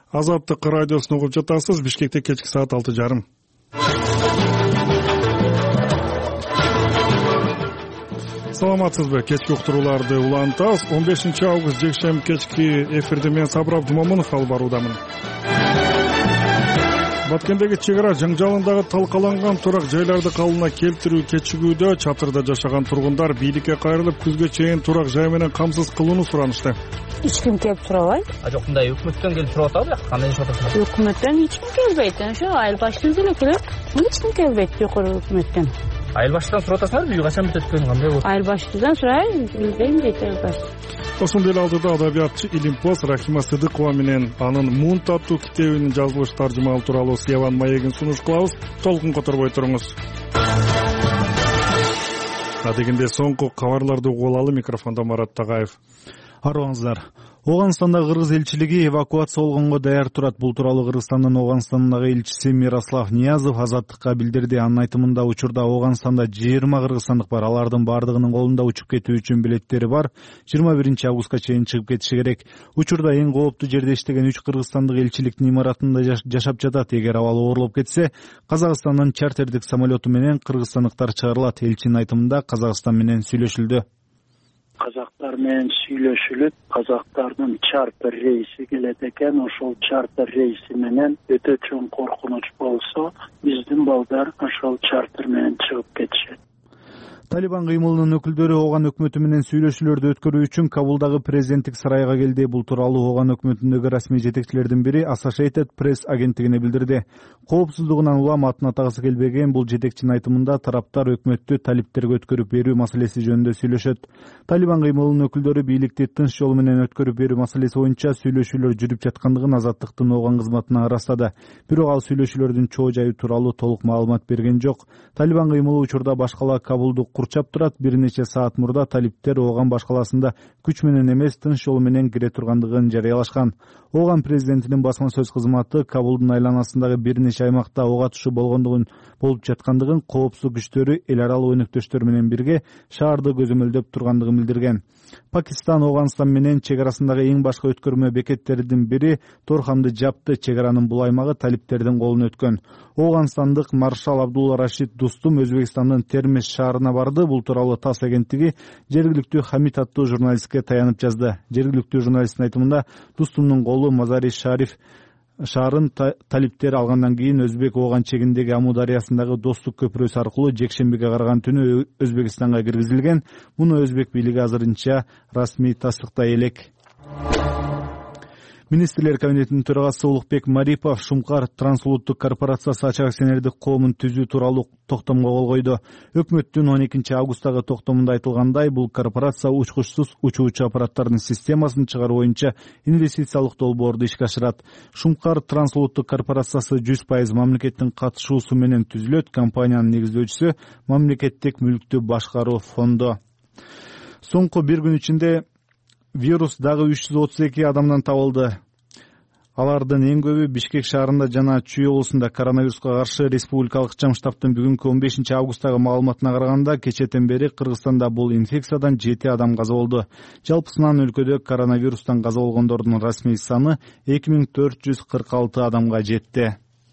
Азаттык радиосун угуп жатасыз. Бишкекте кечки саат 6:30. Саламатсызбы? Кечки уктурууларды улантабыз. 15 август жекшемби кечки эфирде мен Сабыр Абдумомунов алып баруудамын. Баткендеги чек ара жаңжалындагы талкаланган турак жайларды калыбына келтирүү кечигүүдө чатырда жашаган тургундар бийликке кайрылып күзгө чейин турак жай менен камсыз кылууну суранышты. Эч ким келип турабайт. Жок, мындай өкмөттөн келип туруп атабы, кандай иш атасың? Өкмөттөн эч ким келбейт. Ошо айыл башчыбыз эле келет. Эч ким келбейт жогору өкмөттөн. Айыл башчыдан сурап атасыңарбы, үй качан бүтөт экен, кандай болот? Айыл башчыдан сурайын, билбейм дейт айыл башчы. Ошондой эле алдыда адабиятчы Илимпоз Рахима Сыдыкова менен анын Мунт аттуу китебинин жазылыш таржымалы тууралуу Севан маегин сунуш кылабыз. Толкун которбой туруңуз. Адегенде соңку кабарларды угуп алалы. Микрофондо Марат Тагаев. Арыбаңыздар. Оганстандагы кыргыз элчилиги эвакуация болгонго даяр турат. Бул тууралуу Кыргызстандын Оганстандагы элчиси Мирослав Ниязов Азаттыкка билдирди. Анын айтымында учурда Оганстанда 20 кыргызстандык бар. Алардын бардыгынын колунда учуп кетүү үчүн билеттери бар. 21 августка чейин чыгып кетиши керек. Учурда эң кооптуу жерде иштеген 3 кыргызстандык элчиликтин имаратында жашап жатат. Эгер абал оорлоп кетсе, Казакстандын чартердик самолету менен кыргызстандыктар чыгарылат. Элчинин айтымында Казакстан менен сүйлөшүлдү. Казактар менен сүйлөшүлүп, казактардын чартер рейси келет экен. Ошол чартер рейси менен өтө чоң коркунуч болсо, биздин балдар ошол чартер менен чыгып кетишет. Талибан кыймылынын өкүлдөрү Оган өкмөтү менен сүйлөшүүлөрдү өткөрүү үчүн Кабулдагы президенттик сарайга келди. Бул тууралуу Оган өкмөтүндөгү расмий жетекчилердин бири Associated Press агенттигине билдирди. Коопсуздугунан улам атын атагысы келбеген бул жетекчинин айтымында тараптар өкмөттү талиптерге өткөрүп берүү маселеси жөнүндө сүйлөшөт. Талибан кыймылынын өкүлдөрү бийликти тынч жол менен өткөрүп берүү маселеси боюнча сүйлөшүүлөр жүрүп жаткандыгын Азаттыктын Оган кызматына ырастады. Бирок ал сүйлөшүүлөрдүн чоо жайы тууралуу толук маалымат берген жок. Талибан кыймылы учурда башкала Кабулду курчап турат. Бир нече саат мурда талиптер Оган башкаласында күч менен эмес тынч жол менен кире тургандыгын жарыялашкан. Оган президентинин басма сөз кызматы Кабулдун айланасындагы бир нече аймакта ок атышуу болуп жаткандыгын, коопсуздук күчтөрү эл аралык өнөктөштөр менен бирге шаарды көзөмөлдөп тургандыгын билдирген. Пакистан Оганстан менен чек арасындагы эң башкы өткөрмө бекеттердин бири Торхамды жапты. Чек аранын бул аймагы талиптердин колуна өткөн. Оганстандык маршал Абдулла Рашид Дустум Өзбекстандын Термеш шаарына барды. Бул тууралуу ТАСС агенттиги жергиликтүү Хамид аттуу журналистке таянып жазды. Жергиликтүү журналисттин айтымында Дустумдун колу Мазари Шариф шаарын талиптер алгандан кийин Өзбек Оган чегиндеги Аму дарыясындагы Достук көпүрөсү аркылуу жекшембиге караган түнү Өзбекстанга киргизилген. Муну Өзбек бийлиги азырынча расмий тастыктай элек. Министрлер кабинетинин төрагасы Улукбек Марипов Шумкар трансулуттук корпорациясы ачык акционердик коомун түзүү тууралуу токтомго кол койду. Өкмөттүн 12 августтагы токтомунда айтылгандай, бул корпорация учкучсуз учуучу аппараттардын системасын чыгаруу боюнча инвестициялык долбоорду ишке ашырат. Шумкар трансулуттук корпорациясы 100% мамлекеттин катышуусу менен түзүлөт. Компаниянын негиздөөчүсү мамлекеттик мүлктү башкаруу фонду. Соңку бир күн ичинде вирус дагы 332 адамдан табылды. Алардын эң көбү Бишкек шаарында жана Чүй облусунда. Коронавируска каршы республикалык жам штабтын бүгүнкү 15 августтагы маалыматына караганда кечэтен бери Кыргызстанда бул инфекциядан 7 адам каза болду. Жалпысынан өлкөдө коронавирустан каза болгондордун расмий саны 2446 адамга жетти.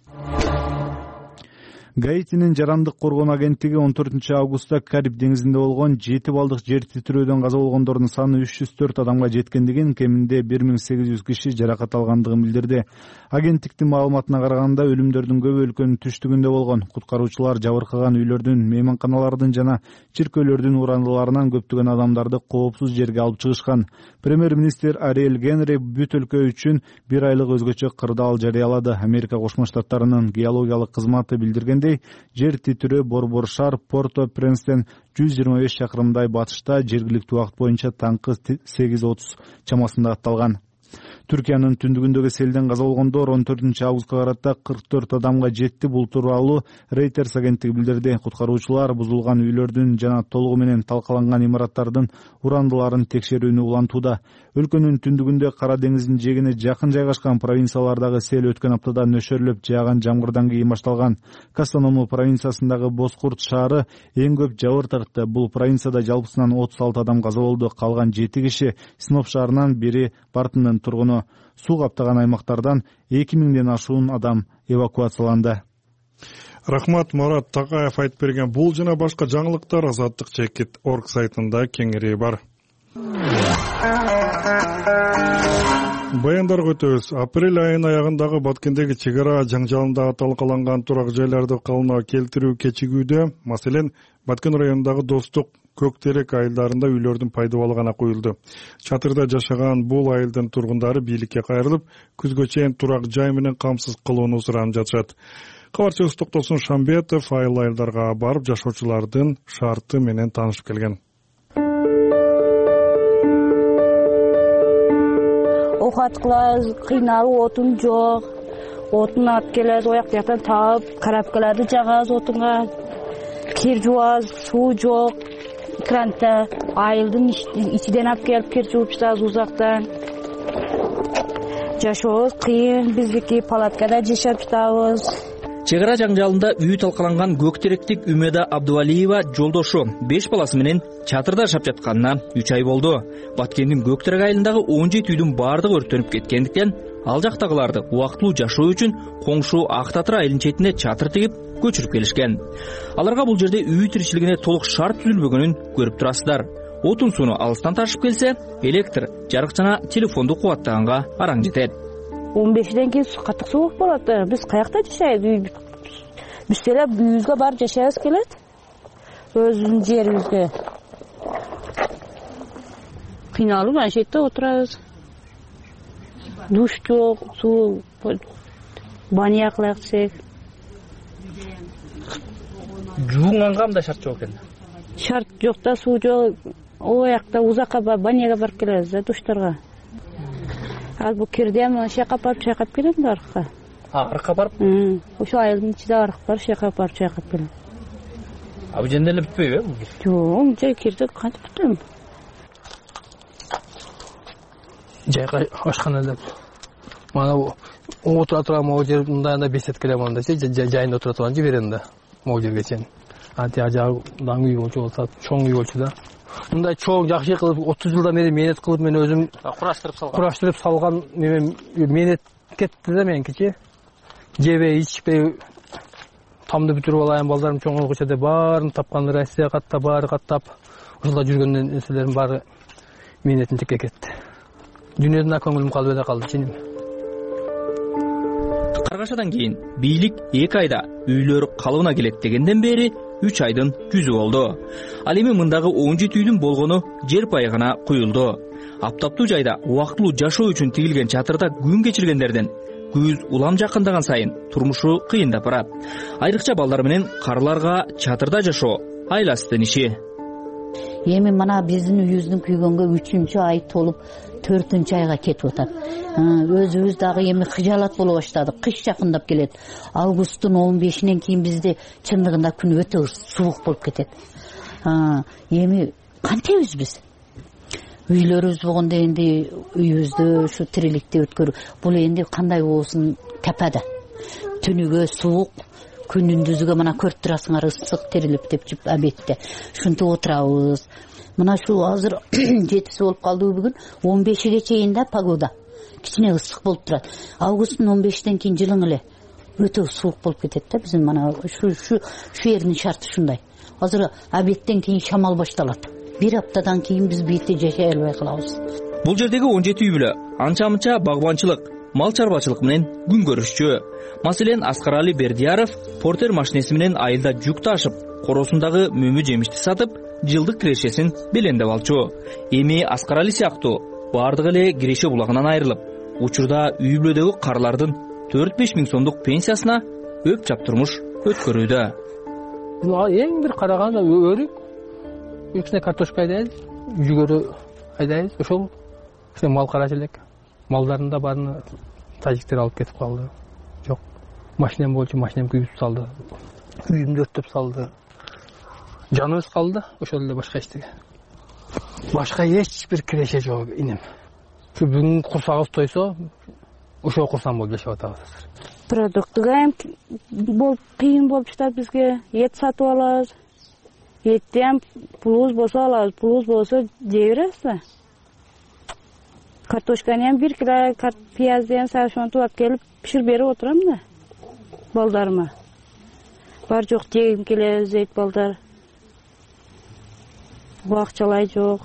Гаитинин жарандык коргонуу агенттиги 14 августта Кариб деңизинде болгон 7 балдык жер титирөөдөн каза болгондордун саны 304 адамга жеткендигин, кеминде 1800 киши жаракат алгандыгын билдирди. Агенттиктин маалыматына караганда өлүмдөрдүн көбү өлкөнүн түштүгүндө болгон. Куткаруучулар жабыркаган үйлөрдүн, мейманканалардын жана чиркөөлөрдүн урандыларынан көптөгөн адамдарды коопсуз жерге алып чыгышкан. Премьер-министр Ариэль Генри бүт өлкө үчүн бир айлык өзгөчө кырдаал жарыялады. Америка Кошмо Штаттарынын геологиялык кызматы билдиргендей, жер титирөө Борбор шаар Порто-Пренстен 125 чакырымдай батышта жергиликтүү убакыт боюнча таңкы 8:30 чамасында атталган. Түркиянын түндүгүндөгү селден каза болгондор 14 августка карата 44 адамга жетти. Бул тууралуу Reuters агенттиги билдирди. Куткаруучулар бузулган үйлөрдүн жана толугу менен талкаланган имараттардын урандыларын текшерүүнү улантууда. Өлкөнүн түндүгүндө Кара деңиздин жээгине жакын жайгашкан провинциялардагы сел өткөн аптада нөшөрлөп жааган жамгырдан кийин башталган. Кастаному провинциясындагы Бозкурт шаары эң көп жабыр тартты. Бул провинцияда жалпысынан 36 адам каза болду. Калган 7 киши Синоп шаарынан, бири Бартындын тургуну. болгону. Суу каптаган аймактардан 2000ден ашуун адам эвакуацияланды. Рахмат, Марат Такаев айтып берген бул жана башка жаңылыктар Азаттык Чекит орг сайтында кеңири бар. Баяндарга өтөбүз. Апрель айынын аягындагы Баткендеги чек ара жаңжалында талкаланган турак жайларды калыбына келтирүү кечигүүдө. Маселен, Баткен районундагы Достук, Көктерек айылдарында үйлөрдүн пайдабалы гана коюлду. Чатырда жашаган бул айылдын тургундары бийликке кайрылып, күзгө чейин турак жай менен камсыз кылууну суранып жатышат. Кабарчыбыз Токтосун Шамбетов айылдарга барып жашоочулардын шарты менен таанышып келген. Окат кылабыз, кыйналып отун жок. Отун алып келебиз, ояк жактан таап, карапкаларды жагабыз отунга. Кир жуабыз, суу жок. Кранта айылдын ичиден алып келип кир жууп жатабыз узактан. Жашообуз кыйын, биздики палаткада жашап жатабыз. Чек ара жаңжалында үй талкаланган Көктеректик Үмеда Абдувалиева жолдошу 5 баласы менен чатырда жашап жатканына 3 ай болду. Баткендин Көктерек айылындагы 17 үйдүн бардыгы өрттөнүп кеткендиктен ал жактагыларды убактылуу жашоо үчүн коңшу Актатыр айылынын четине чатыр тигип көчүрүп келишкен. Аларга бул жерде үй тиричилигине толук шарт түзүлбөгөнүн көрүп турасыздар. Отун сууну алыстан ташып келсе, электр, жарык жана телефонду кубаттаганга араң жетет. 15ден кийин катык суук болот. Биз каякта жашайбыз? Биз деле үйүбүзгө барып жашайбыз келет. Өзүбүздүн жерибизге. Кыйналып ana жерде отурабыз. Душ жок, суу, баня кылайык десек. Жууганга кандай шарт жок экен? Шарт жок да, суу жок. Оякта узакка баняга барып келебиз да, душтарга. Ал бу кирдем чайкап келем да аркка. Аркка барып? Ошо айылдын ичинде арык бар, чайкап келем. А бул жерде эле бүтпөйбү? Жок, жай кирдик, кантип бүтөм? Жайга ашкан эле. Мана отура турган могу жер мындайында бесет келем андачы, жайында отура турган жиберем да. Могу жерге чейин. Анти ажагы даң үй болчу, чоң үй болчу да. Мындай чоң жакшы кылып 30 жылдан бери менет кылып мен өзүм кураштырып салган менет кетти да меникичи. Жебей, ичпей тамды бүтүрүп алайын, балдарым чоңойгуча деп баарын тапкан, Россия катта баары каттап, ушулда жүргөн нерселерим баары менетин текке кетти. Дүйнөдөн көңүлүм калбай калды ченим. Каргашадан кийин бийлик 2 айда үйлөр калыбына келет дегенден бери 3 айдын жүзү болду. Ал эми мындагы 17 үйдүн болгону жер пайы гана куюлду. Аптаптуу жайда убактылуу жашоо үчүн тигилген чатырда күн кечиргендерден күз улам жакындаган сайын турмушу кыйындап барат. Айрыкча балдар менен карларга чатырда жашоо айласыздын иши. Эми мана биздин үйүбүздүн күйгөнгө 3-чү ай толуп 4-чү айга кетип атат. Өзүбүз дагы эми кыжалат боло баштадык. Кыш жакындап келет. Августтун 15-инен кийин бизде чындыгында күн өтө суук болуп кетет. Эми кантебиз биз? Үйлөрүбүз болгондо энди үйүбүздө ушу тириликти өткөрүү. Бул энди кандай болсун тепеде. Түнүгө суук, күнүндүзгө мына көрүп турасыңар ысык терилип деп жип абетте. Ушинтип отурабыз. Мына шу азыр 7 болуп калды бүгүн. 15ге чейин да погода. Кичине ысык болуп турат. Августтун 15ден кийин жылың эле өтө суук болуп кетет да биздин мана шу жердин шарты ушундай. Азыр абеттен кийин шамал башталат. 1 аптадан кийин биз бийте жашай албай калабыз. Бул жердеги 17 үй бүлө анча-мынча багбанчылык, мал чарбачылык менен күн көрүшчү. Маселен, Аскарали Бердияров портер машинеси менен айылда жүк ташып, коросундагы мөмү жемишти сатып, жылдык кирешесин белендеп алчу. Эми Аскарали сыяктуу бардыгы эле киреше булагынан айрылып, учурда үй бүлөдөгү карлардын 4-5 миң сомдук пенсиясына өп чап турмуш өткөрүүдө. Эң бир караганда өрүк, үчүнө картошка айдайбыз, жүгөрү айдайбыз, ошол мал караш элек. Малдарын да баарын тажиктер алып кетип калды. Жок, машинем болчу, машинем күйүп салды. Үйүмдү өрттөп салды. Жаныбыз калды, ошол эле башка эчтеге. Башка эч бир киреше жок инем. Бүгүн курсагыбыз тойсо, ошол курсан болуп жашап атабыз. Продуктуга кыйын болуп жатат бизге. Эт сатып алабыз. Эттен пулубуз болсо алабыз, пулубуз болсо жей беребиз да. Kartoşkanı 1 kilo piyazdan sarışontu alıp gelip pişirip berip oturam da baldarıma. Бар жоқ жегім келе өзейт балдар. Бақчалай жоқ.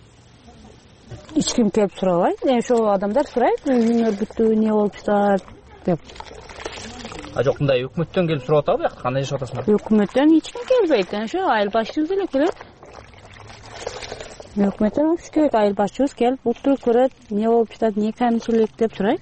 Ешкім келіп сұрабайды. Ошол адамдар сурайт, үйүңөр бүттү, не болуп жатат деп. Жоқ, мындай өкмөттөн келип сурап атабы, бияқта кандай жашап атасыңар? Өкмөттөн эч ким келбейт. Ошо айыл башчыбыз эле келет. Өкмөттөн эч ким, айыл башчыбыз келип бутту көрөт, не болуп жатат, не камчылык деп сурайт.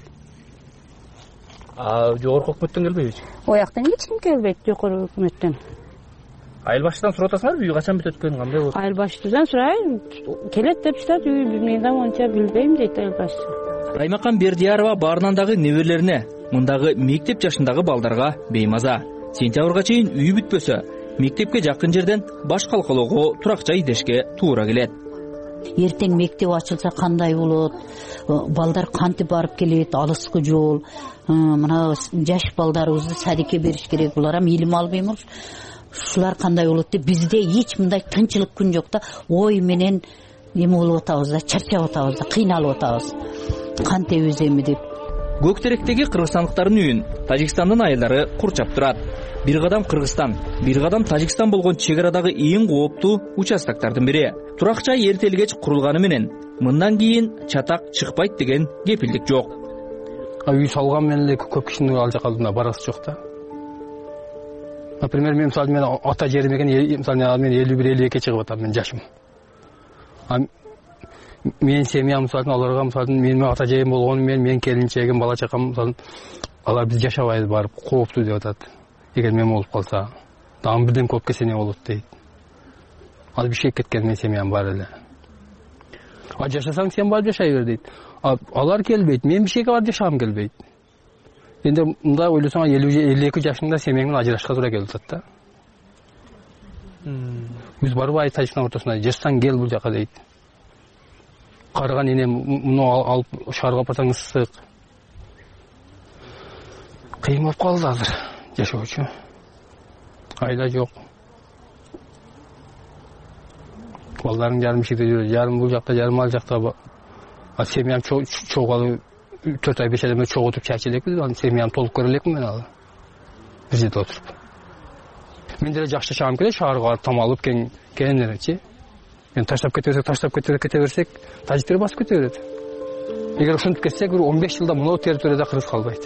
Жогорку өкмөттөн келбейби? Ояктан эч ким келбейт, жогорку өкмөттөн. Айыл башчыдан сурап атасыңарбы, үй качан бүтөт экен, кандай болот? Айыл башчыдан сурайм, келет деп жатат, үй билмейм, онча билбейм дейт айыл башчы. Раймакан Бердиярова баарынан дагы неберлерине, мындагы мектеп жашындагы балдарга беймаза. Сентябрга чейин үй бүтпөсө, мектепке жакын жерден баш калкалоого турак жай издешке туура келет. Эртең мектеп ачылса кандай болот? Балдар кантип барып келет? Алыскы жол. Мына жаш балдарыбызды садикке бериш керек. Булар ham илим албайм. Ушулар кандай болот деп бизде эч мындай тынчылык күн жок да. Ой менен эме болуп атабыз да, чарчап атабыз да, кыйналып атабыз. Кантебиз эми деп. Көктеректеги кыргызстандыктардын үйүн Тажикстандын айылдары курчап турат. Бир кадам Кыргызстан, бир кадам Тажикстан болгон чегарадагы эң кооптуу участоктордун бири. Турак жай эртелгеч курулганы менен мындан кийин чатак чыкпайт деген кепилдик жок. Үй салган менен эле көп кишинин ал жака барасы жок да. Например, мен ата жерим экен, мен 51-52 чыгып атам, мен жашым. Мен семьям аларга менин ата жерим болгону менен мен келинчегим, бала чакам алар биз жашабайбыз барып, кооптуу деп атат. Эгер мен болуп калса, дагы бирден көпкө сене болот дейт. Ал бишкек кеткен мен семьям бар эле. Жашасаң сен барып жашай бер дейт. Алар келбейт, мен бишкекке барып жашагым келбейт. Енді мында ойласаң 52 жашыңда семьяңмен ажырашқа тура келіп жатат да. Біз барбай Тажикстан ортасына жастан кел бұл жаққа дейді. Қарған енем мұны алып шығарып апарсаң ыстық. Қиын болып қалды азыр жашау үшін. Айла жоқ. Балдарың жарым шекте жүреді, жарым бұл жақта, жарым ал жақта. Семьям çoğalı 4 ay 5 ayda çoğu oturup çerçeveleyip semiyam tolup görülecek ben alı. Bizde oturup. Men de жақсы шағым келе шаарга там алып келенерчи. Мен таштап кете берсек, тажиктер басып кете берет. Эгер ушинтип кетсек, 15 жылда мына территорияда кыргыз калбайт.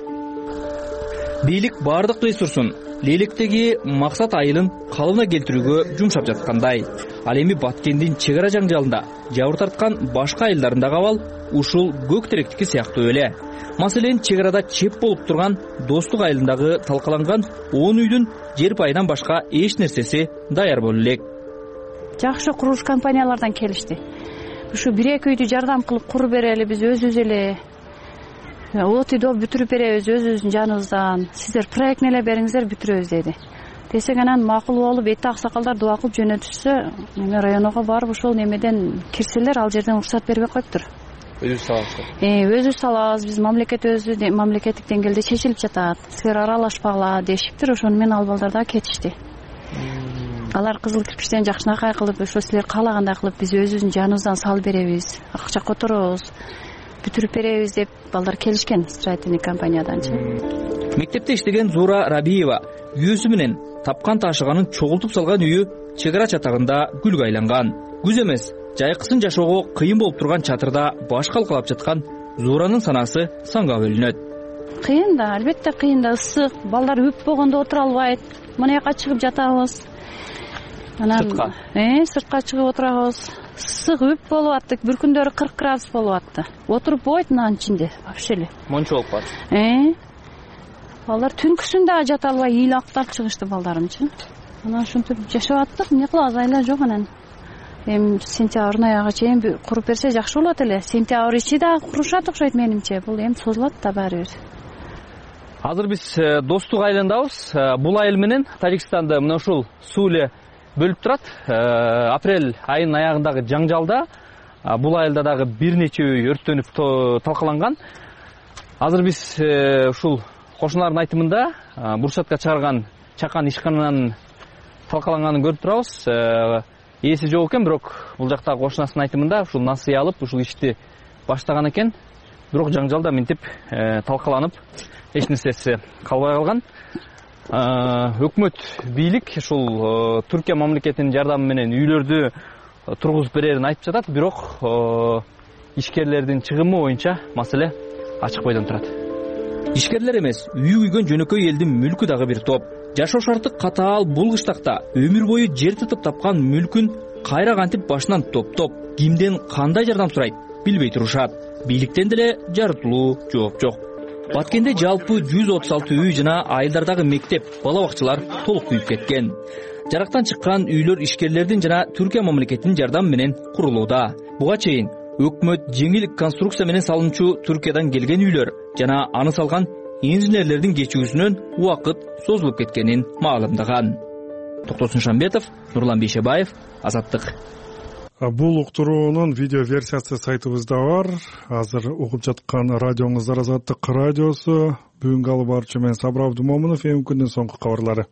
Бийлик бардык ресурсун Лейлектеги максат айылын калыбына келтирүүгө жумшап жаткандай. Ал эми Баткендин чегара жаңжалында жабыр тарткан башка айылдарындагы абал ушул Көктеректики сыяктуу эле. Маселен, чегарада чеп болуп турган Достук айылындагы талкаланган 10 үйдүн жер пайынан башка эч нерсеси даяр боло элек. Жакшы курулуш компаниялардан келишти. Ушу 1-2 үйдү жардам кылып куруп берели, биз өзүбүз эле от үйдү бүтүрүп беребиз өзүбүздүн жаныбыздан. Сиздер проектни эле бериңиздер, бүтүрөбүз деди. Десек анан макул болуп, эти аксакалдар дуа кылып жөнөтүшсө, эми районго барып ошол немеден кирселер, ал жерден уруксат бербей коюптур. Өзүбүз салабыз. Өзүбүз салабыз, биз мамлекеттик деңгээлде чечилип жатат. Силер аралашпагыла дешиптир, ошону менен ал балдар да кетишти. Алар кызыл кирпичтен жакшынакай кылып, ошо силер каалагандай кылып, биз өзүбүздүн жаныбыздан салып беребиз, акча которобуз, бүтүрүп беребиз деп балдар келишкен строительный компанияданчы. Мектепте иштеген Зура Рабиева үйөсү менен тапкан ташыганын чогултуп салган үйү чегара чатагында гүлгө айланган. Күз эмес, жайкысын жашоого кыйын болуп турган чатырда баш калкалап жаткан Зуранын санасы санга бөлүнөт. Кыйын да, албетте кыйын да, ысык, балдар үп болгондо отура албайт. Мына жака чыгып жатабыз. Сыртка. Сыртка чыгып отурабыз. Ысык үп болуп атты, бир күндөрү 40 градус болуп атты. Отуруп болбойт мынанын ичинде, вообще эле. Мончо болуп калат. Балдар түнкүсүндө жата албай ыйлактап чыгышты балдарымчы. Анан ушинтип жашап аттык, эмне кылабыз, айла жок анан. Эми сентябрдын аягына чейин куруп берсе жакшы болот эле. Сентябрь ичи да курушат окшойт менимче. Бул эми созулат да баары бир. Азыр биз Достук айылындабыз. Бул айыл менен Тажикстанды мына ушул суу эле бөлүп турат. Апрель айынын аягындагы жаңжалда бул айылда дагы бир нече үй өрттөнүп талкаланган. Азыр биз ушул кошуналардын айтымында буршатка чыгарган чакан ишкананын талкаланганын көрүп турабыз. Ээси жок экен, бирок бул жактагы кошунасынын айтымында ушул насый алып, ушул ишти баштаган экен. бирок жаңжал да мынтип талкаланып эч нерсеси калбай калган. Өкмөт бийлик ушул Түркия мамлекетинин жардамы менен үйлөрдү тургузуп берерин айтып жатат, бирок ишкерлердин чыгымы боюнча маселе ачык бойдон турат. Ишкерлер эмес, үй күйгөн жөнөкөй элдин мүлкү дагы бир топ. Жашоо шарты катаал бул кыштакта өмүр бою жер тытып тапкан мүлкүн кайра кантип башынан топтоп, кимден кандай жардам сурайт билбей турушат. Бийликтен деле жарытылуу жооп жок. Баткенде жалпы 136 үй жана айылдардагы мектеп, бала бакчалар толук күйүп кеткен. Жарактан чыккан үйлөр ишкерлердин жана Түркия мамлекетинин жардамы менен курулууда. Буга чейин өкмөт жеңил конструкция менен салынчу Түркиядан келген үйлөр жана аны салган инженерлердин кечүүсүнөн убакыт созулуп кеткенин маалымдаган. Токтосун Шамбетов, Нурлан Бейшебаев, Азаттык. Бул уктуруунун видео версиясы сайтыбызда бар. Азыр угуп жаткан радионуңуздар Азаттык радиосу. Бүгүнкү алып баруучу мен Сабыр Абдумомунов. Эми күндүн соңку кабарлары.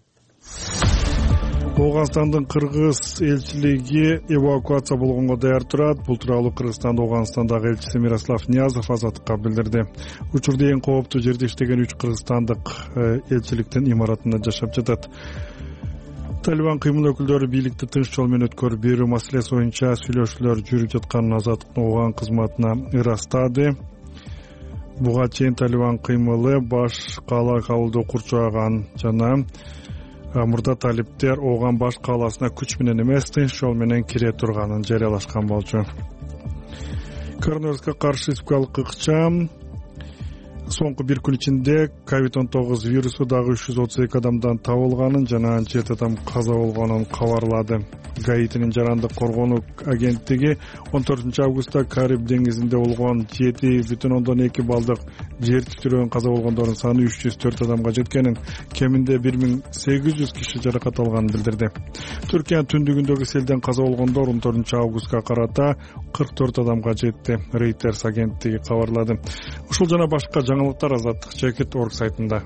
Оганстандын кыргыз элчилиги эвакуация болгонго даяр турат. Бул тууралуу Кыргызстанда Оганстандагы элчиси Мирослав Ниязов Азаттыкка билдирди. Учурда эң кооптуу жерде иштеген 3 кыргызстандык элчиликтин имаратында жашап жатат. Талибан кыймыл өкүлдөрү бийликти тынч жол менен өткөрүп берүү маселеси боюнча сүйлөшүүлөр жүрүп жатканын Азаттыктын Оган кызматына ырастады. Буга чейин Талибан кыймылы баш каала кабылды курчаган жана мурда талиптер Оган баш кааласына күч менен эмес, тынч жол менен кире турганын жарыялашкан болчу. Коронавируска каршы республикалык ыкчам соңку бир күн ичинде COVID-19 вирусу дагы 332 адамдан табылганын жана 7 адам каза болгонун кабарлады. Гаитинин жарандык коргонуу агенттиги 14 августта Кариб деңизинде болгон 7,2 балдык жер титирөөнүн каза болгондордун саны 304 адамга жеткенин, кеминде 1800 киши жаракат алганын билдирди. Түркиянын түндүгүндөгү селден каза болгондор 14 августка карата 44 адамга жетти. Reuters агенттиги кабарлады. Ушул жана башка жаңылыктар Азаттык.org сайтында.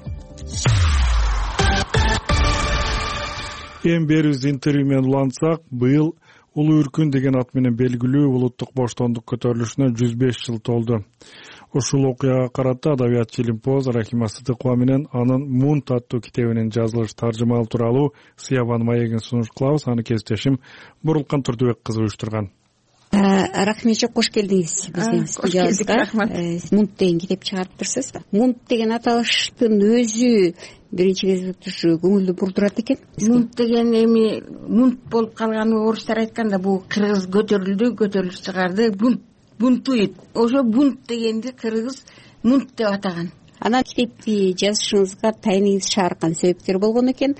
Эң берүүбүз интервью менен улантсак, быйыл Улуу Үркүн деген ат менен белгилүү улуттук боштондук көтөрүлүшүнө 105 жыл толду. Ушул окуяга карата адабиятчы Илимпоз Рахима Сыдыкова менен анын Мунт аттуу китебинин жазылыш таржымалы тууралуу Сыябан маегин сунуш кылабыз. Аны кесиптешим Бурулкан Турдубек кызы уюштурган. Рахмет жок, кош келдиңиз биздин студиябызга. Мунт деген китеп чыгарып турсуз. Мунт деген аталыштын өзү биринчи кезекте ушу көңүлдү бурдурат экен. Мунт деген эми мунт болуп калганы орустар айтканда бул кыргыз көтөрүлдү, көтөрүлүш чыгарды, бунтуйт. Ошо бунт дегенди кыргыз мунт деп атаган. Анан китепти жазышыңызга тайыныгыз шааркан себептер болгон экен.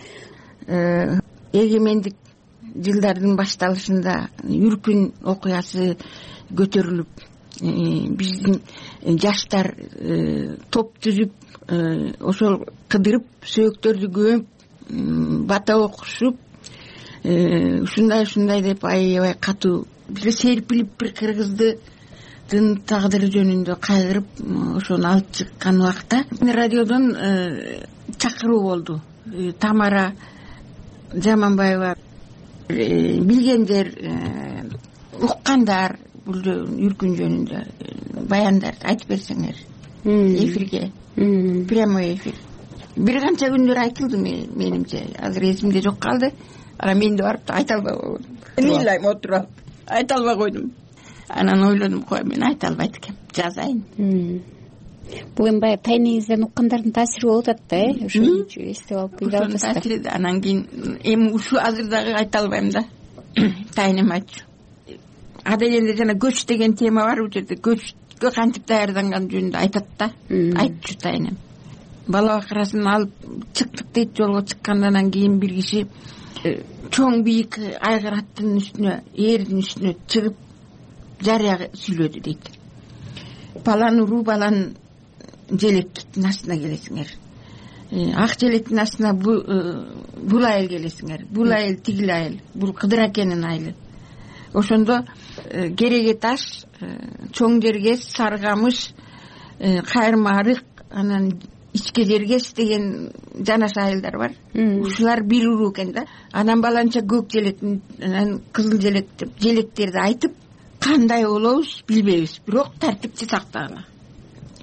Эгемендик жылдардын башталышында Үркүн окуясы көтөрүлүп, биздин жаштар топ түзүп, ошол кыдырып, сөөктөрдү көмүп, бата окушуп, ушундай деп аябай катуу бизге серпилип бир кыргыздын тагдыры жөнүндө кайгырып, ошону алып чыккан убакта радиодон чакыруу болду. Тамара Жаманбаева билгендер, уккандар бул Үркүн жөнүндө баяндар айтып берсеңер эфирге, прямой эфир. Бир канча күндөр айтылды менимче, азыр эсимде жок калды. Анан мен да барып айта албай койдум. Ыйлайм отуруп, айта албай койдум. Анан ойлодум, кой мен айта албайт экенмин, жазайын. Бул эми баягы тайныңыздан уккандардын таасири болуп атат да, ошону эстеп алып ыйлап атасыздар. Анан кийин эми ушу азыр дагы айта албайм да. Тайным айтчу. Адегенде жана көч деген тема бар, бул жерде көчкө кантип даярданган жөнүндө айтат да. Айтчу тайным. Бала бакырасын алып чыктык дейт, жолго чыккандан кийин бир киши чоң бийик айгыр аттын үстүнө, эрдин үстүнө чыгып жарыя сүйлөдү дейт. Баланы уруу, баланын желектин астына келесиңер. Ак желектин астына бул айыл келесиңер. Бул айыл тигил айыл, бул Кыдыр акенин айылы. Ошондо Кереге таш, Чоң Жергес, Саргамыш, Кайырмарык, анан Ичке Жергес деген жанаша айылдар бар. Ушулар бир уруу экен да. Анан баланча көк желектин, анан кызыл желек деп желектерди айтып, кандай болобуз билбейбиз, бирок тартипти сактагыла.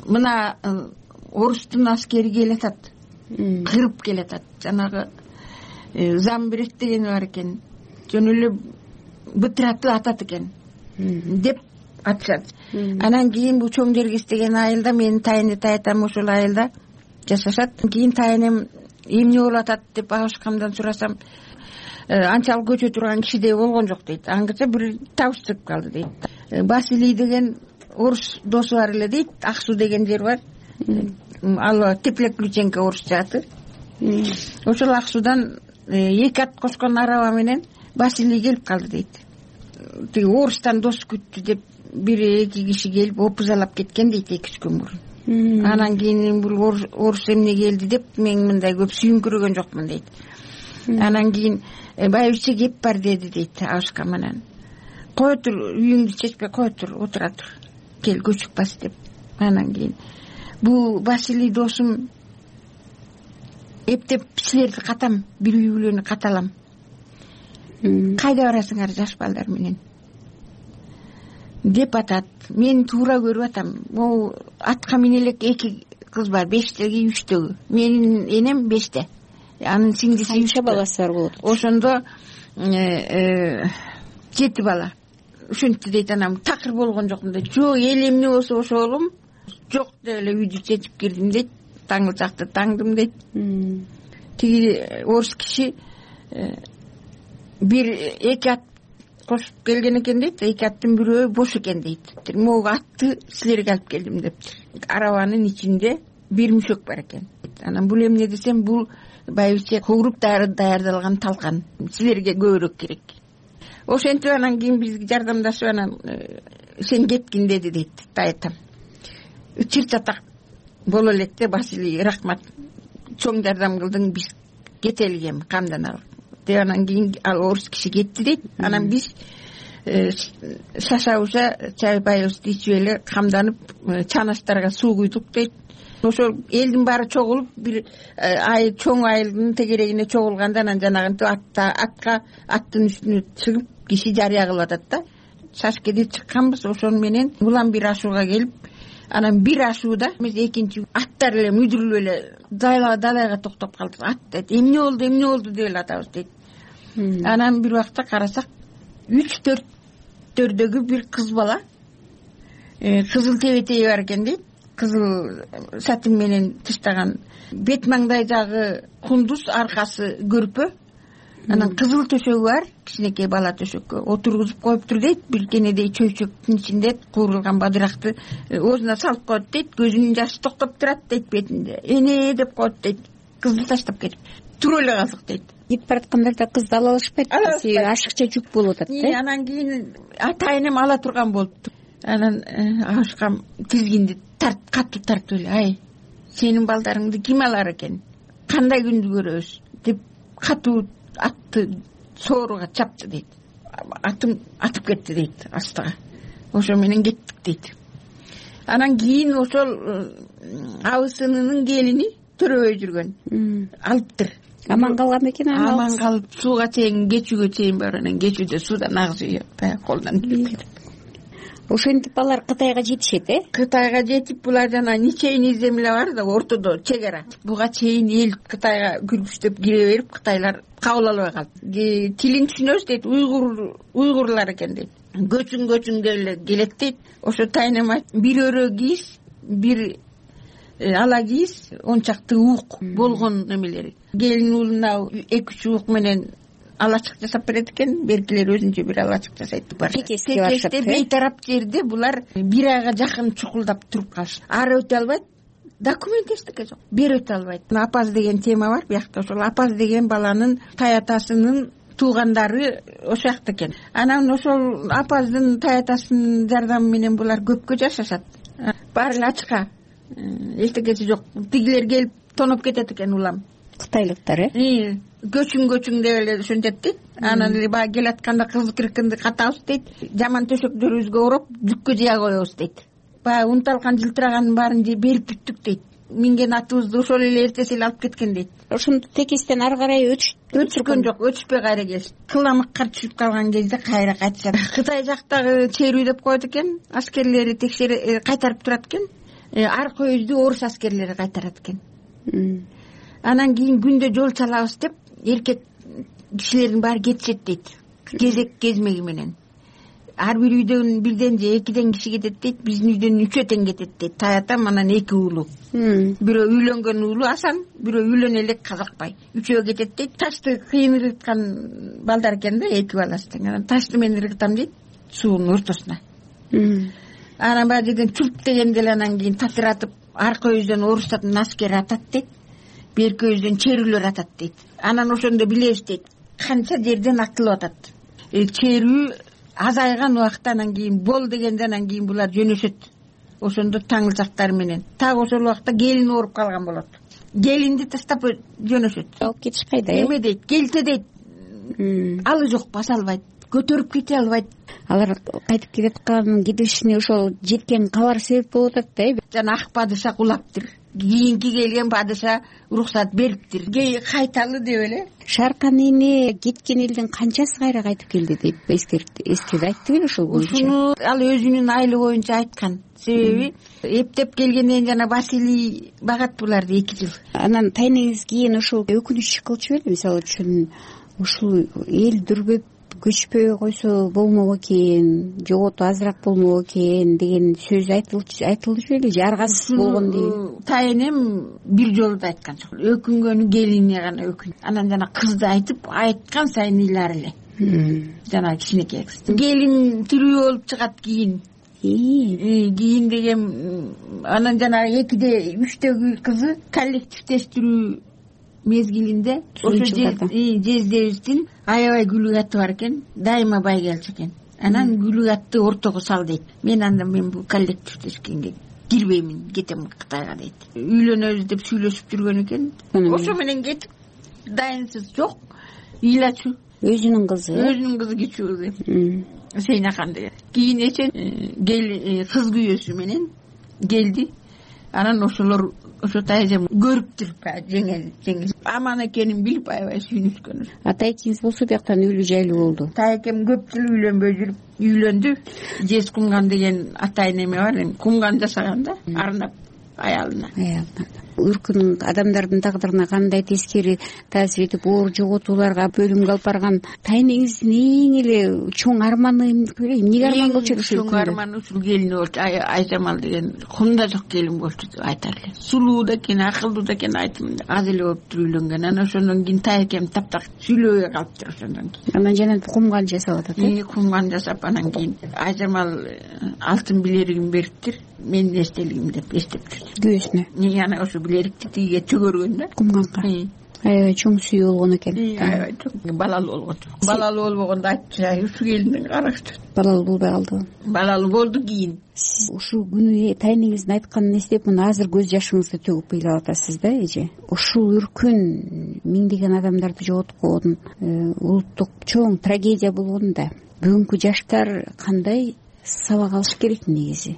мына орустун аскери келатат, кырып келатат, жанагы Замбирет дегени бар экен, жөн эле бытыраты атат экен деп атышат. Анан кийин бул чоң жергес деген айылда менин тайыны таятам ошол айылда жашашат. Кийин тайынем эмне болуп атат деп Агашкамдан сурасам, анчалык көчө турган кишидей болгон жок дейт. Аңгыча бир табыш чыгып калды дейт. Василий деген орус досу бар эле дейт, Аксу деген жер бар. Ал Теплоключенко орусча аты. Ошол Аксудан 2 ат кошкон араба менен Василий келип калды дейт. Тиги орустан дос күттү деп 1-2 киши келип опузалап кеткен дейт 2-3 күн мурун. Анан кийин бул орус эмне келди деп мен мындай көп сүйүнкүрөгөн жокмун дейт. Анан кийин байбиче кеп бар деди дейт Агашка менен. Кой тур, үйүңдү чечпей кой тур, отура тур. Кел көчүп бас деп. Анан кийин бул Василий досум эптеп силерди катам, бир үй бүлөнү каталам. Кайда барасыңар жаш балдар менен? Деп атат. Мен туура көрүп атам. Могу атка мине элек 2 кыз бар, 5-теги 3-теги. Менин энем 5-те. Анын сиңдиси 3 баласы бар болот. Ошондо 7 бала. Ушинтти дейт анам, такыр болгон жокмун дейт. Жок, эл эмне болсо ошолум. Жок деп эле үйдү чечип кирдим дейт. Таңылчакты таңдым дейт. Тиги орус киши 1-2 ат кошуп келген экен дейт. 2 аттын бирөө бош экен дейт. Могу атты силерге алып келдим дептир. Арабанын ичинде бир мүшөк бар экен. Анан бул эмне десем, бул байбиче кууруп даярдалган талкан. Силерге көбүрөөк керек. Ошентип анан кийин бизге жардамдашып анан сен кеткин деди дейт таятам. Чыр чатак боло электе Василий рахмат. Чоң жардам кылдың, биз кетели эми камдан алып. Деп анан кийин ал орус киши кетти дейт. Анан биз шашабыза чай байыбызды ичип эле камданып чанаштарга суу куйдук дейт. Ошол элдин баары чогулуп бир чоң айылдын тегерегине чогулганда анан жанагынтип аттын үстүнө чыгып киши жарыя кылып атат да. Шашкеде чыкканбыз, ошону менен улам бир ашууга келип, анан бир ашууда экинчи аттар эле мүдүрүлүп эле далайга токтоп калды. Ат дейт, эмне болду деп эле атабыз дейт. Анан бир убакта карасак 3-4-төрдөгү бир кыз бала кызыл тебетеги бар экен дейт. Кызыл сатин менен тыштаган бет маңдай жагы кундуз, аркасы көрпө. Анан кызыл төшөгү бар, кичинекей бала төшөккө отургузуп коюптур дейт. Бир кенедей чөйчөктүн ичинде куурулган бадыракты оозуна салып коет дейт. Көзүнүн жашы токтоп турат дейт бетинде. Эне деп коет дейт. Кызды таштап кетип туруп эле калдык дейт. Кетип бараткандарда кызды ала алышпайт. Ашыкча жүк болуп атат да. Анан кийин атайынем ала турган болуптур. Анан Агашкам тизгинди катуу тартып эле, ай, сенин балдарыңды ким алар экен? Кандай күндү көрөбүз? Деп катуу атты сооруга чапты дейт. Атым атып кетти дейт астыга. Ошо менен кеттик дейт. Анан кийин ошол абысынынын келини төрөбөй жүргөн. Алыптыр. Аман калган бекен аны? Аман калып сууга чейин, кечүүгө чейин бар. Анан кечүүдө суудан агызып баягы колдон кетти. Ошентип алар Кытайга жетишет, Кытайга жетип, булар жана ничейин земля бар да, ортодо чегара. Буга чейин эл Кытайга күргүчтөп кире берип, кытайлар кабыл албай калды. Тилин түшүнөбүз дейт, уйгурлар экен дейт. Көчүң деп эле келет дейт. Ошо тайнем айт, бир өрө кийиз, бир ала кийиз, ончакты уук болгон немелери. Келин уулуна 2-3 уук менен алачык жасап берет экен, беркилер өзүнчө бир алачык жасайт. Текесте бейтарап жерде булар бир айга жакын чукулдап туруп калышты. Ары өтө албайт, документ эчтеке жок, бери өтө албайт. Апаз деген тема бар биякта. Ошол Апаз деген баланын таятасынын туугандары ошол жакта экен. Анан ошол Апаздын таятасынын жардамы менен булар көпкө жашашат. Баары эле ачка, эчтекеси жок. Тигилер келип тоноп кетет экен улам. Кытайлыктар, Көчүң деп эле ошентет дейт. Анан эле баягы келатканда кызыл киркинди катабыз дейт. Жаман төшөктөрүбүзгө ороп жүккө жыя коебуз дейт. Баягы унталган жылтыраганын баарын берип бүттүк дейт. Минген атыбызды ошол эле эртеси эле алып кеткен дейт. Ошондо текестен ары карай өтүшкөн жок, өтүшпөй кайра келишти. Кыламыкка түшүп калган кезде кайра кайтышат. Кытай жактагы черүү деп коет экен, аскерлери кайтарып турат экен. арка өздү орус аскерлери кайтарат экен. Анан кийин күндө жол чалабыз деп эркек кишилердин баары кетишет дейт. Кезек кезмеги менен. Ар бир үйдөн бирден же экиден киши кетет дейт. Биздин үйдөн 3 тең кетет дейт. Таятам анан 2 уулу. Бирөө үйлөнгөн уулу Асан, бирөө үйлөнө элек Казакбай. 3өө кетет дейт. Ташты кыйын ыргыткан балдар экен да, 2 баласы тең. Анан ташты мен ыргытам дейт суунун ортосуна. Анан баары жерден чурт дегенде эле анан кийин татыратып арка өздөн орустардын аскери атат дейт. Берки өздөн черүүлөр атат дейт. Анан ошондо билебиз дейт. Канча жерден атылып атат. Черүү азайган убакта анан кийин бол дегенде анан кийин булар жөнөшөт. Ошондо таңылчактар менен. Так ошол убакта келин ооруп калган болот. Келинди таштап жөнөшөт. Алып кетиш кайда? Эме дейт, келте дейт. Алы жок, баса албайт, көтөрүп кете албайт. Алар кайтып кетаткан кидишине ошол жеткен кабар себеп болуп атат да. Жана ак падыша кулаптыр. Кийинки келген падыша уруксат бериптир. Кайталы деп эле. Шаркан эне кеткен элдин канчасы кайра кайтып келди деп эскерт айтты беле ошол боюнча. Ушуну ал өзүнүн айылы боюнча айткан. Себеби эптеп келгенден жана Василий багат буларды 2 жыл. Анан тайнеңиз кийин ошол өкүнүч кылчу беле, мисалы үчүн ушул эл дүрбөп көчпөй койсо болмок экен, жоготу азыраак болмок экен деген сөз айтылчу беле, жаргасыз болгон дейт. Тайнем бир жолу да айткан жок. Өкүнгөнү келине гана өкүн. Анан жана кызды айткан сайын ыйлар эле. Жана кичинекей кыз. Келин тирүү болуп чыгат кийин. Кийин деген анан жана 2де 3дөгү кызы коллективдештирүү мезгилинде ошо жездебиздин аябай гүлүк аты бар экен, дайыма бай келчү экен. Анан гүлүк атты ортого сал дейт. Мен бул коллективдешкенге кирбеймин, кетем Кытайга дейт. Үйлөнөбүз деп сүйлөшүп жүргөн экен. Ошо менен кетип дайынсыз жок, ыйлачу. Өзүнүн кызы кичүү кызы. Сейнахан деген. Кийин эчен кыз күйөөсү менен келди. Анан ошолор ошо тайжам көрүптүр, жеңил. Аман экенин билип аябай сүйүнүшкөн. Ата экеңиз болсо бияктан үйлүү жайлуу болду. Тайкем көп жыл үйлөнбөй жүрүп, үйлөндү. Жез Кумган деген атай неме бар, кумган жасаган да, арнап аялына. Үркүнүн адамдардын тагдырына кандай тескери таасир этип, оор жоготууларга бөлүмгө алып барган тайнеңиздин эң эле чоң арманы эмне арман болчу ушул чоң арманы ушул келин болчу. Айжамал деген кумда жок келин болчу деп айтар эле. Сулуу да экен, акылдуу да экен, айтым аз эле болуптур үйлөнгөн. Анан ошондон кийин тайкем таптак сүйлөбөй калыптыр ошондон кийин. Анан жана кумган жасап атат. Кумган жасап анан кийин Айжамал алтын билеригин бериптир. Менин эстелигим деп эстеп жүрдү. Күйөөсүнө. Анан ошо билерикти тиге төгөргөн да. Кумганга. Аябай чоң сүйүү болгон экен. Аябай чоң. Балалуу болгон. Балалуу болбогондо айтчу, ушу келиндин караштыр. Балалуу болбой калдыбы? Балалуу болду кийин. Сиз ушул күнү тайнеңиздин айтканын эстеп, мына азыр көз жашыңызды төгүп ыйлап атасыз да, эже. Ушул үркүн миңдеген адамдарды жоготкон улуттук чоң трагедия болгонда бүгүнкү жаштар кандай сабак алыш керек негизи?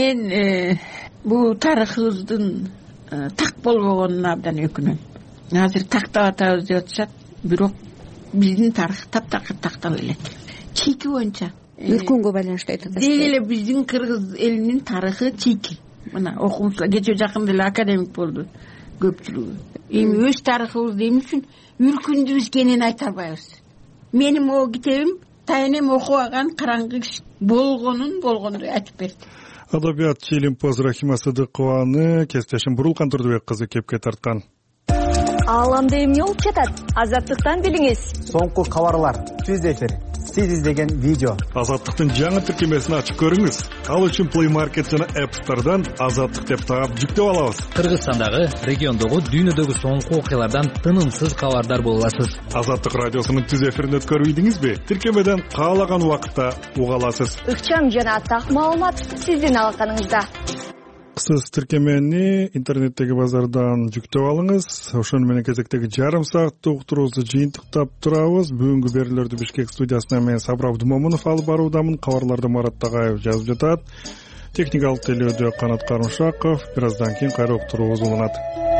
Мен бул тарыхыбыздын так болбогонуна абдан өкүнөм. Азыр тактап атабыз деп атышат, бирок биздин тарых таптакыр тактала элек. Чийки боюнча өркөнгө байланыштуу айтып атасыз. Деги эле биздин кыргыз элинин тарыхы чийки. Мына окумуштар кече жакында эле академик болду көпчүлүгү. Эми өз тарыхыбызды эмне үчүн үркүндү биз кенен айта албайбыз? Менин могу китебим Тайнем окубаган караңгы киши болгондой айтып берди. Адабиятчы Илимпоз Рахима Сыдыкованы кесиптешим Бурулкан Турдубек кызы кепке тарткан. Ааламда эмне болуп жатат? Азаттыктан билиңиз. Соңку кабарлар, түз эфир, сиз издеген видео. Азаттыктын жаңы тиркемесин ачып көрүңүз. Ал үчүн Play Market жана App Store'дан Азаттык деп таап жүктөп алабыз. Кыргызстандагы, региондогу, дүйнөдөгү соңку окуялардан тынымсыз кабардар боло аласыз. Азаттык радиосунун түз эфирин өткөрүбүдүңүзбү? Тиркемеден каалаган убакытта уга аласыз. Ыкчам жана так маалымат сиздин алаканыңызда. Сиз тиркемени интернеттеги базардан жүктөп алыңыз. Ошону менен кезектеги жарым сааттык уктуруубузду жыйынтыктап турабыз. Бүгүнкү берүүлөрдү Бишкек студиясынан мен Сабыр Абдумомунов алып баруудамын. Кабарларды Марат Тагаев жазып жатат. Техникалык тейлөөдө Канат Карымшаков. Бир аздан кийин кайра уктуруубуз уланат.